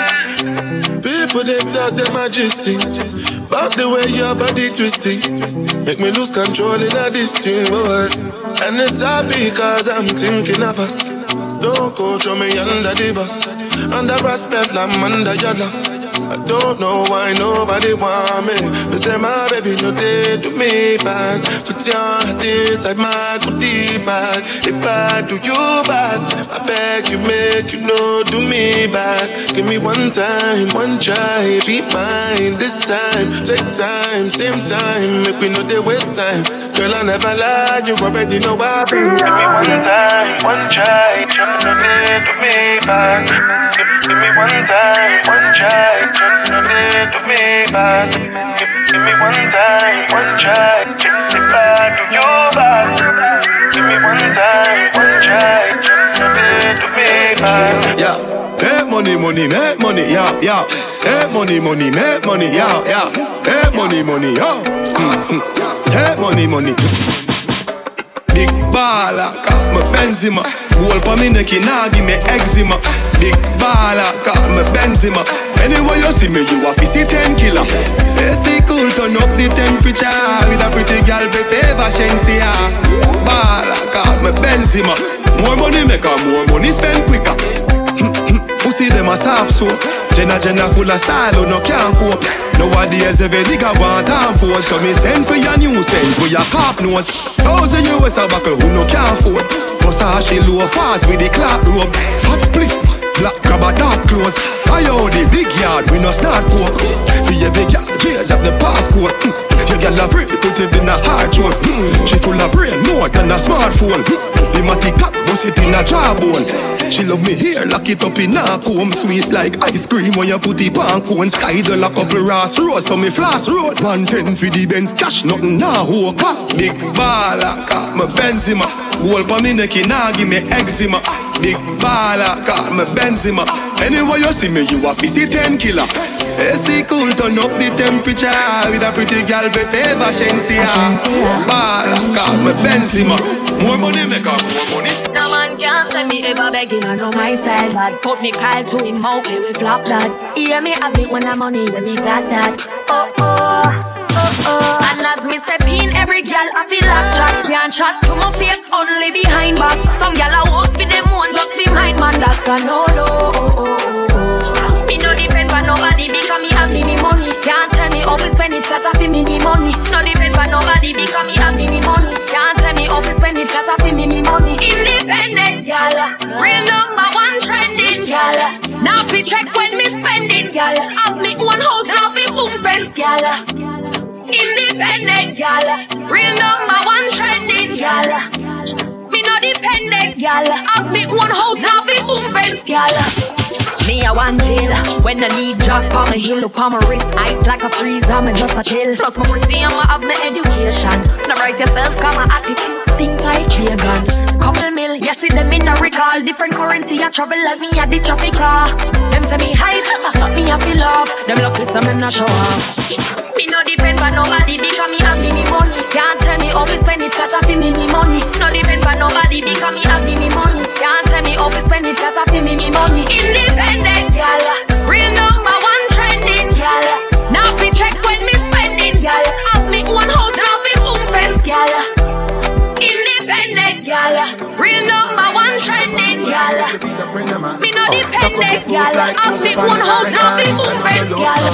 Speaker 11: People they talk them majestic about the way your body twisting, make me lose control in a this thing, boy. And it's all because I'm thinking of us. Don't go throw me under the bus, under respect, I'm under your love. I don't know why nobody want me. But say my baby no day to me bad. Put your heart inside my goodie bag. If I do you bad, I beg you make you know do me back. Give me one time, one try, be mine this time. Take time, same time, make we know they waste time. Girl I never lie, you already know I be.
Speaker 21: Give me one time, one try, try to do me bad. Give, give me one time, one try. Try to do me bad. Give, give me one time, one try. Check if I do you bad. Give me one time, one try. Try to do me bad.
Speaker 11: Yeah, make money, money, make money, yeah, yeah. Make money, money, make money, yeah, yeah. Make money, money, yeah. Mm-hmm. Make money, money. Big baller, got my Benzema. Goal for me neck, nah give me eczema. Big baller, got my Benzema. Anyway you see me, you a fizzy ten killer. A C cool, turn up the temperature with a pretty girl, be favor Shensia. Baller, got my Benzema. More money make her, more money spend quicker. Pussy them a soft soap. Jenna Jenna full of style, who no can't cope. Nowadays every nigga want time for it. So me send for your new send for your pop nose. Thousand U S a buckle who no can't afford. Cause how she low fast with the clock rope. Fat split, black crab a dark clothes. I owe the big yard, we no start coke. For your big yard, change up the passcode. Your girl a free, put it in a hard throat. She full of brain, more than a smartphone. The matty cat, bust it in a jawbone. She love me here, lock it up in a comb. Sweet like ice cream when you put it on cone. Sky the lock up Ross Road, so me floss road. One ten for the Benz cash, nothing now walk up. Big baller, got my Benzema. Goal for me neck, nah give me eczema. Big baller, got my Benzema. Anyway you see me, you a fizzy ten killer. A C cool, turn up the temperature with a pretty girl, be favor Shensia. Baller, got my Benzema. More money make her, more money.
Speaker 10: No man can't say me ever begging, I know my style bad. Put me Kyle to him out, play we flop that. Hear me have it when I'm on it, me got that. Oh oh, oh oh. And as me step in, every girl I feel like chat. Can't chat to my face, only behind back. Some girl I walk for them one, just behind man, that's a no no. Oh, oh, oh. Me no depend on nobody because me have me me money. Can't tell me how to spend it cause I feel me me money. No depend on nobody because me have me me money. Can't tell me how to spend it cause I feel me me money. Independent gal, real number one trending gal. Now fi check when me spending gal. Have me one house now fi boom fence gal. Independent gal, real number one trending gal. Me no dependent gal. Have me one house now fi boom fence gal. Me a one chill. When I need jack on my heel, up on my wrist, ice like a freezer, me just a chill. Plus my pretty and I have my education. Now write yourself, got my attitude, think like pagan. Couple mil, you see them in a recall. Different currency, I travel like me at the traffic car. Them say me hype, me a feel off. Them lucky some in a show off. Me no depend on nobody because me have me me money. Can't tell me how to spend it cause I feel me me money. No depend on nobody because me have me me money. Can't tell me how to spend it cause I feel me me money. Independent gal, real number one trending gal. Now fi check when me spending gal. Have me one house now fi boom fence gal. Independent gal, real number one trending gal. Me no dependent gal. Have me one house now fi boom fence gal.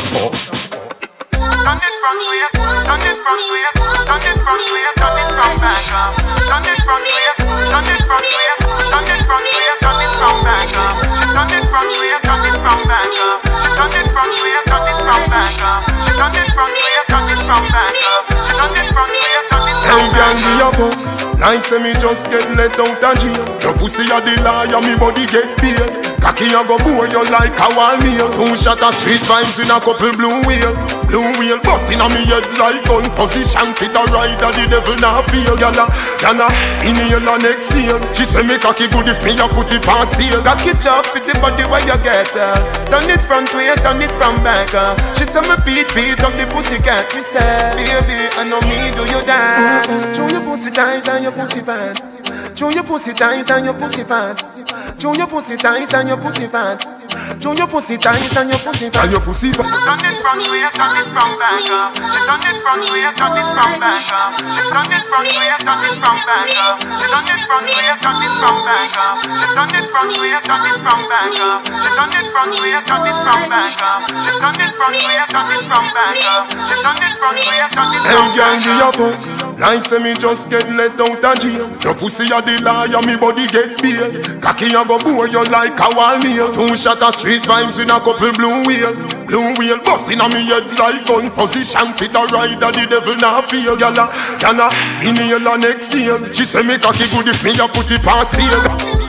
Speaker 11: Come it from where? Come it from where? Come it from where? Come it from Bangkok. Come it from where? Come it from where? Come it from where? Come it from Bangkok. She's on it from where? Come it from Bangkok. She's on it from where? Come it from Bangkok. She's on it from where? Come it from Bangkok. She's on it from where? Come it from Bangkok. Hey, girl, me a fuck. Like say me just get let out of jail. Your pussy a the liar, me body get paid. Cocky a go bore you like a wall meal. Two shot of sweet vibes in a couple blue wheel.
Speaker 7: Blue wheel busting on me head like gun position. Fit the rider, the devil now feel. Gala, gala, inhale and exhale. She say me cocky good if me a put it on sale. Cock it up with the body where you get her. Turn it front way, turn it from back. Uh. She say me beat, beat up the pussy cat. Me say, baby, I know me do you dance. Chew your pussy tight and your pussy fat. Chew your pussy tight and your pussy fat. Chew your pussy tight and your pussy fat. Chew your pussy tight and your pussy fat. And your pussy fat. Turn it front way, turn it from back. Uh. She's on it front way, turn it from back. Uh. She's on it front way, turn it from back. Uh. She's on it front way, turn it from back. Uh. She's on it front way, turn it from back. Uh. She's on it front way, turn it from back. Uh. She's on it front way, turn it from back. Uh. She's on it front way, turn it from back. Hey girl, give your fuck. Like say me just get let out of jail. Your pussy a the liar, me body get bail. Cocky a go bore you like a wall nail. Two shot of street vibes with a couple blue wheel. Blue wheel busting on me head like gun position. Fit the rider, the devil now feel. Gala, gala, inhale and exhale. She say me cocky good if me a put it on sale.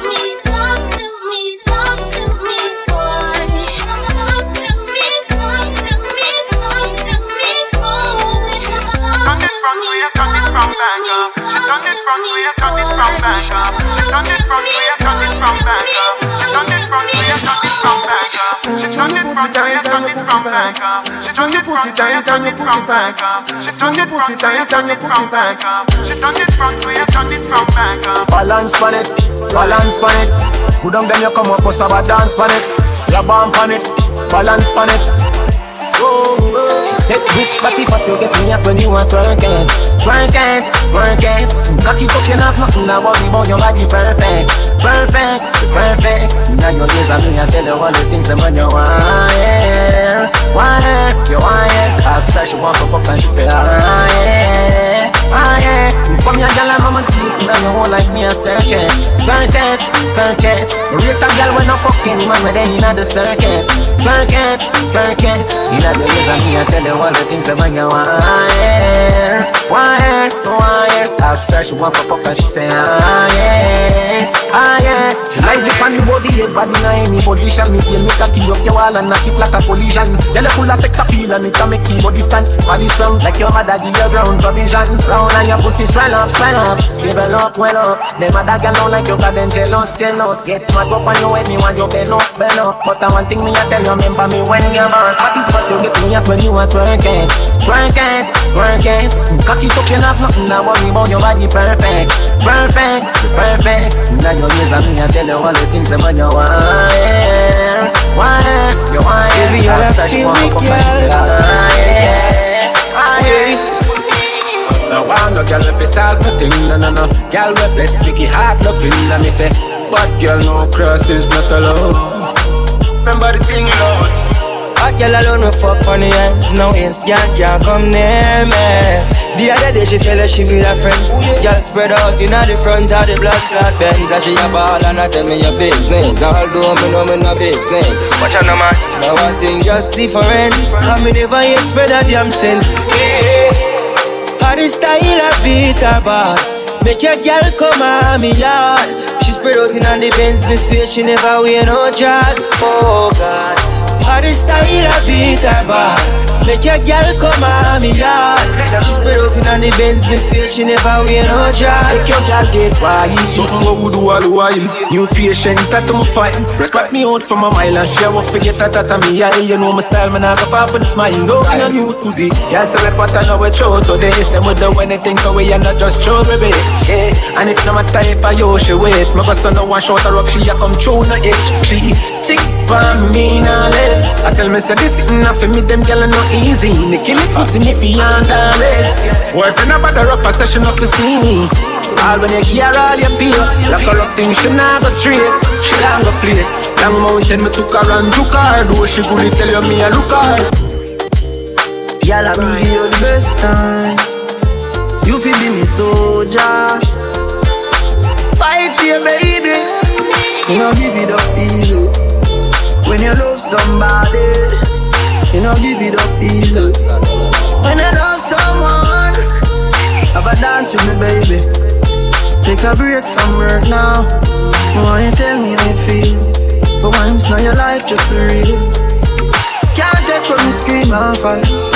Speaker 7: From back up, she's on it from way, turn it from back up. She's on it from way, turn it from back up. She's on it from way, turn it from back up. She's on it from way, turn it from back up. She's on it pussy tight and your pussy back up. She's on it pussy tight and your pussy back up. She's on it from way, turn it from back up.
Speaker 21: Balance on it, balance on it. Put on them you come up, bust a dance on it. You bump on it, balance on it. She said good body but you get me up when you are twerking. Twerking, twerking. Cocky cooking up, nothing I worry about your body perfect. Perfect, perfect. Now your days are me, I tell you all the things that when you want, yeah. Want it, you want it. I said she want to fuck and she say, ah, yeah. Ah, yeah. From your girl and mama, now you won't like me, I search it. Search it, search it. Rate a girl when I'm fucking man, when they in the circuit. Circuit, circuit. In the days of me, I tell you all the things that when you want, yeah. Want it, want it. I said she want to fuck and she say, ah, yeah. Ah, yeah. She like the funny body, head body in any position. Me see me cocky up your wall and knock it like a collision. Tell you full of sex appeal and it can make you body stand. Body strong like your mother give you ground provision. Round and your pussy swell up, swell up. Level up, well up. Them mother girl don't like you got them jealous, jealous. Get mad up on your head, me want you bell up, bell up. But I one thing me I tell you, remember me when you're boss. But you get me up when you are twerking. Twerking, twerking. Cocky touching up, nothing I worry about your body perfect. Perfect, perfect. Now your years and me I tell you all the things that when you want, yeah. Want it, you want it. Baby, all I feel me, girl. Ah, yeah, ah, yeah. Now I no girl if it's all nothing, no, no, no. Girl with bless Mickey heart loving, and me say, but girl no cross is not allowed. Remember the thing, Lord.
Speaker 9: Hot girl alone me fuck on the ends. No instant can't come near me. The other day she tell her she with her friends. Girl spread out in the front of the blood clot Benz. And she a ball and I tell me your business. Although me know me no business, but you know man, now one thing just different. And me never yet spread a damn sin. Yeah. How the style I beat her back. Make your girl come on me yard. She spread out in the Benz. Me swear she never wear no dress. Oh God. How the style I beat her back. Make your girl come on me yard. She spread out in the Benz. Me swear she never wear no dress.
Speaker 21: Make your girl get wild. Something what we do all the while. New patient that I'm fighting. Spot me out from a mile and she won't forget that at me. Yeah, you know my style, man. I go far for the smile. Go in on you today. Yeah, so we put on our show today. Them with the when they think away and not just show me baby. Yeah, and if no matter if I yo she wait. My son no one shot her up. She a come through no edge. She stick by me now let. I tell me say this is enough for me. Them girl are not easy. They kill it pussy me fi under arrest. Boyfriend about the rock possession of the see me. All when you gear all your pay. Like a rock thing she not go straight. She don't go play. Long mountain me took her and took her. Do she could tell you me a look her.
Speaker 9: Y'all a me give you the best time. You feel be me soldier. Fight for your baby. You know give it up easy. When you love somebody, you know give it up easy. When you love someone, have a dance with me baby. Take a break from work now. Why you tell me how you feel? For once now your life just be real. Can't take when me scream and fall.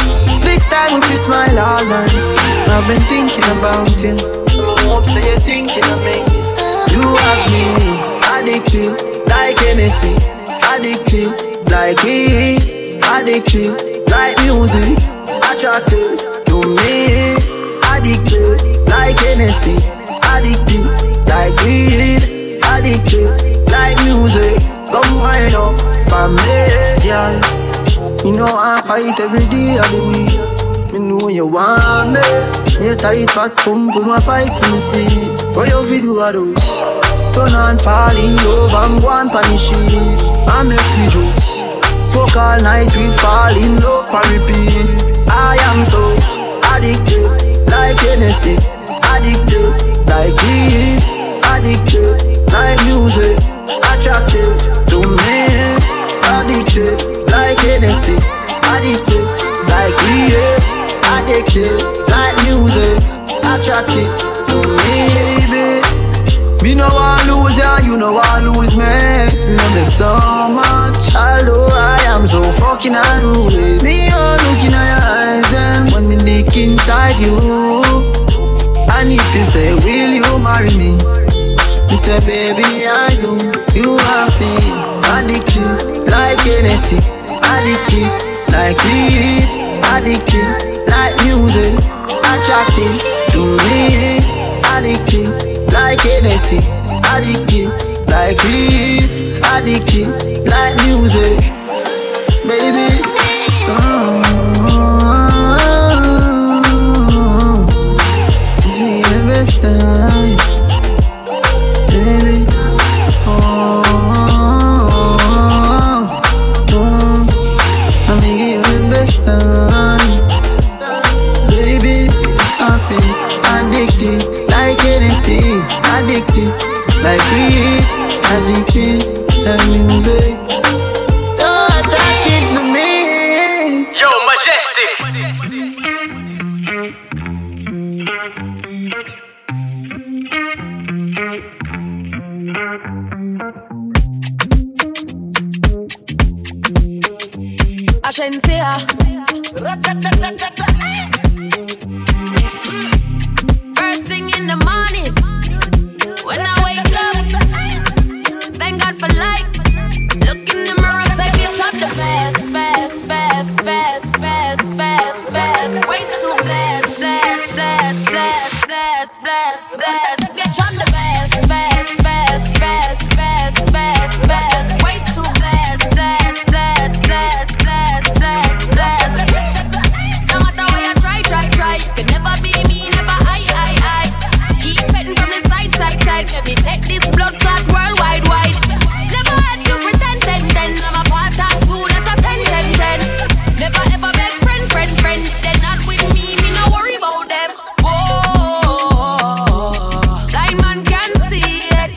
Speaker 8: This time if you smile all night. I've been thinking about you. Hope so you're thinking of me. You have me addicted like Hennessy, addicted like weed, addicted like music, attracted to me, addicted like Hennessy, addicted like weed, addicted like music. Come wind up for me, girl. You know I fight every day of the week. Me know you want me. You tight fat pum pum a fight to me see. What you fi do a those? Turn on fall in love and go and punish it. I make me juice. Fuck all night with fall in love and repeat. I am so addicted like Hennessy, addicted like weed, addicted like music, attracted to me, addicted like Hennessy, addicted like weed, addicted like music, attracted to me, baby. Me no want lose ya, you no want lose me. Love me so much, although I am so fucking unruly. Me all looking at your eyes, then when me leak inside you. And if you say, will you marry me? Me say, baby, I do. You have me addicted like Hennessy, addicted like weed, addicted like music, attracted to me, addicted like Hennessy, addicted like weed, addicted like music, baby. Oh, see the best time, baby. Oh, I make you the best time, baby. I've been addicted like Hennessy, addicted like weed, addicted like music. Don't attracted to me.
Speaker 21: Yo, Majestic.
Speaker 10: Ashensia. First thing in the morning, when I wake up, thank God for life. Look in the mirror, say bitch I'm the best, best, best, best, best, best, best. Wait till bless, bless, bless, bless, bless, bless, bless. Bitch I'm the best, best, best, best, best, best, best. Wait till bless, bless, bless, bless, bless, bless, bless. No matter what you try, try, try, you can never be me, never I, I, I. Keep petting from the side, side, side. Maybe take this blood clot worldwide, wide. Never had to pretend, ten, ten. I'm a part-time food, that's a ten, ten, ten. Never ever beg friend, friend, friend. They're not with me, me no worry about them. Whoa, blind man can see it.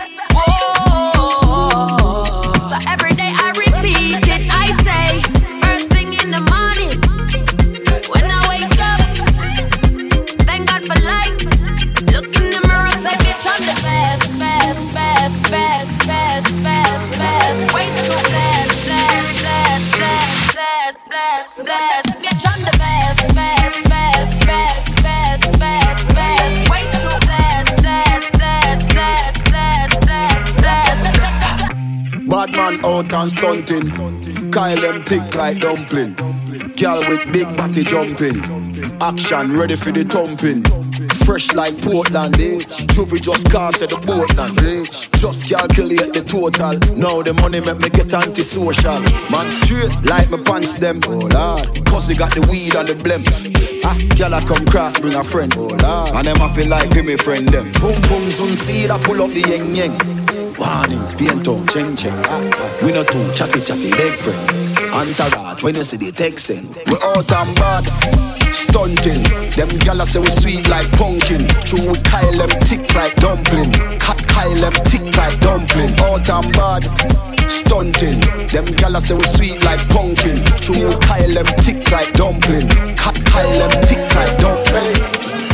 Speaker 10: Whoa, so every day I repeat it. I say, first thing in the morning, when I wake up, thank God for life. Look in the mirror, say bitch I'm the best, best, best, best, best, best, best. Wait till bless, bless, bless, bless, bless, bless, bless. Bitch I'm the best, best, best, best, best, best, best. Wait till bless, bless, bless, bless, bless, bless, bless.
Speaker 11: Bad man out and stunting. Kyle them thick like dumpling. Girl with big body jumping. Action ready for the thumping. Fresh like Portland, eh? Juvie just cast at the Portland, eh? Just calculate the total. Now the money make me get antisocial. Man straight like my pants them, oh lord. Cause they got the weed and the blem. Ah, girl I come cross, bring a friend, oh lord. And them I feel like be me friend them. Boom boom soon see that pull up the yeng yeng. Warnings, paint cheng cheng. Ah, ah. We not too chatty chatty big friend. Antarat when you see the texting. We out and bad. Stunting, them gyal say we sweet like pumpkin. True we Kyle them thick like dumpling. Cut Kyle them thick like dumpling. Out and bad, stunting. Them gyal say we sweet like pumpkin. True we Kyle them thick like dumpling. Cut Kyle them thick like dumpling.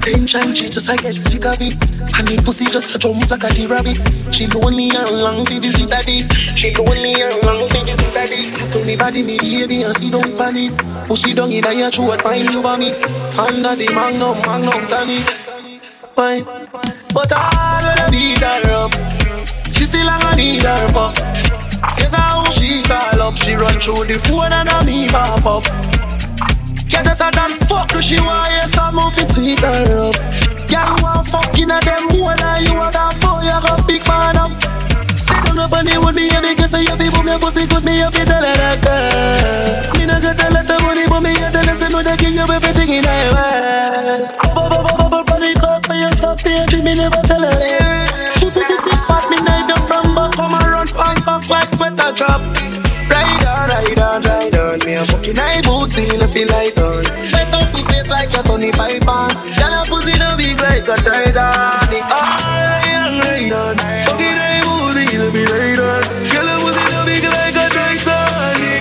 Speaker 12: attention, she just I get sick of it. And the pussy just a jump like a the rabbit. She lonely and long to visit a day. She lonely and long to visit a day. I told me body me baby and she don't panic. Push she down in a your throat, find you for me. Under the magnum, magnum tonic. Fine, but I gotta beat her up. She still a need her fuck. Guess how she call up. She run through the phone and a me pop up. Get us a damn fuck, she want hear some movie sweet her up. Girl want fucking a them more than you a that boy, you got big man up. Say don't nobody would be here because you people me pussy good me up, you tell her that girl. Me not got a lot of money, but me a tell her say no, they give you everything in her world. Bubble, bubble, bubble, bunny cock for your stuff, baby, me never tell her. She think it's a fat, me knife you from back, come around, pants fuck like sweater drop. Ride on, ride on, ride on. Me a fucking eye boots, feeling a feel like on. Set up the place like a Tony Piper. Girl a pussy no big like a Titanic. Ah, yeah, ride on. Fucking eye boots, feeling a feel like on. Girl a pussy no big like a Titanic.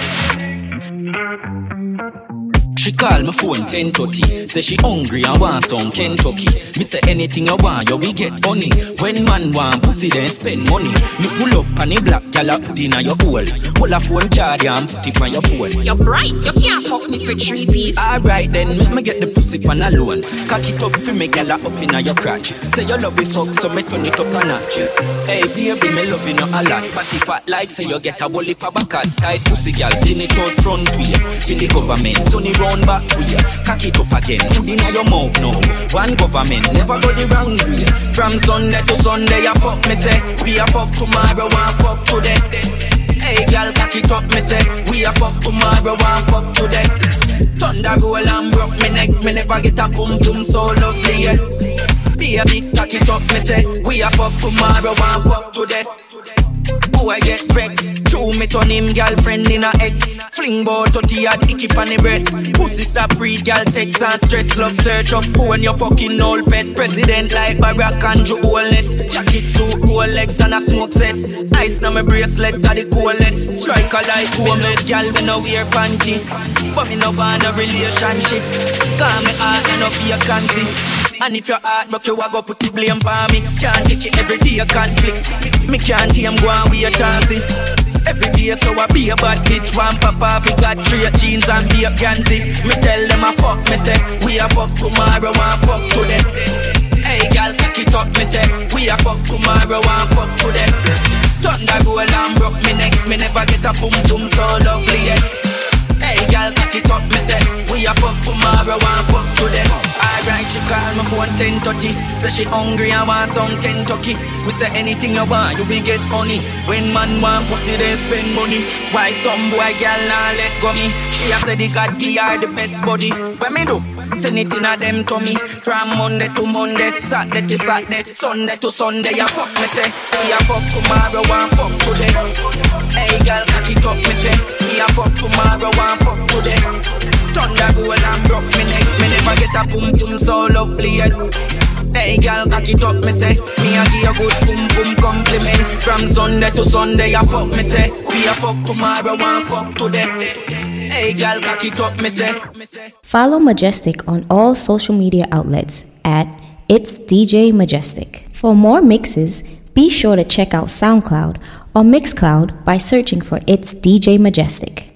Speaker 13: She call my phone ten thirty. Say she hungry and want some Kentucky. Me say anything you want, you we get money. When man want pussy, then spend money. Me pull up and the black gal a put in a your hole. Pull a phone card and put it on your phone.
Speaker 14: You're bright, you can't fuck me for three piece.
Speaker 13: Alright then, make me get the pussy pan alone. Cock it up for me gal a up in a your crotch. Say you love it fuck, so me turn it up a notch. Hey baby, me love you a lot. But if I like, say you get a whole heap of backers. Tight pussy gal, skin it out front way. In the government, turn it round back way. Cock it up again, put in your mouth now. One government, never go the wrong way. From Sunday to Sunday, you fuck me say. We a fuck tomorrow, one fuck today. Hey girl, cock it up, me say. We a fuck tomorrow, one fuck today. Thunder roll and broke me neck. Me never get a boom boom so lovely, yeah. Baby, cock it up, me say. We a fuck tomorrow, one fuck today. Boy get vexed. Show me turn him girlfriend in a ex. Fling bout thirty at icky on the breast. Pussy stop breed, girl text and stress. Love search up phone, your fucking old pest. President like Barack and Joe Wallace. Jacket suit, Rolex and a smoke cess. Ice na my bracelet, got the coolest. Striker like homeless, girl we no wear panty. But me no want a relationship. Call me heart and no vacancy. And if your heart broke, you a go put the blame on me. Can't take it every day a conflict. Me can't hear him go and wait and see. Every day so I be a bad bitch. One papa fi got three jeans and be a Gansy. Me tell them I fuck, me say we a fuck tomorrow, one fuck today. Hey girl, cock it up, me say we a fuck tomorrow, one fuck today. Thunder roll and broke me neck. Me never get a boom boom so lovely, yeah. Hey girl, cock it up, me say we a fuck tomorrow, one fuck today. Alright, she call my phone ten thirty. Say she hungry and want some Kentucky. We say anything you want, you will get honey. When man want pussy, they spend money. Why some boy girl nah let go me? She a say the God the are the best body. What me do? Send it in a them to me. From Monday to Monday, Saturday to Saturday, Sunday to Sunday. You fuck me say, we a fuck tomorrow, one fuck today. Hey girl, cock it up, me say, we a fuck tomorrow, one fuck today. Thunder roll and broke me neck. Me never get a boom boom so lovely yet. Hey girl, cock it up, me say. Me a give a good boom boom compliment. From Sunday to Sunday, you fuck me say. We a fuck tomorrow, one fuck today. Hey girl, cock it up, me say.
Speaker 23: Follow Majestic on all social media outlets at It's D J Majestic. For more mixes, be sure to check out SoundCloud or Mixcloud by searching for It's D J Majestic.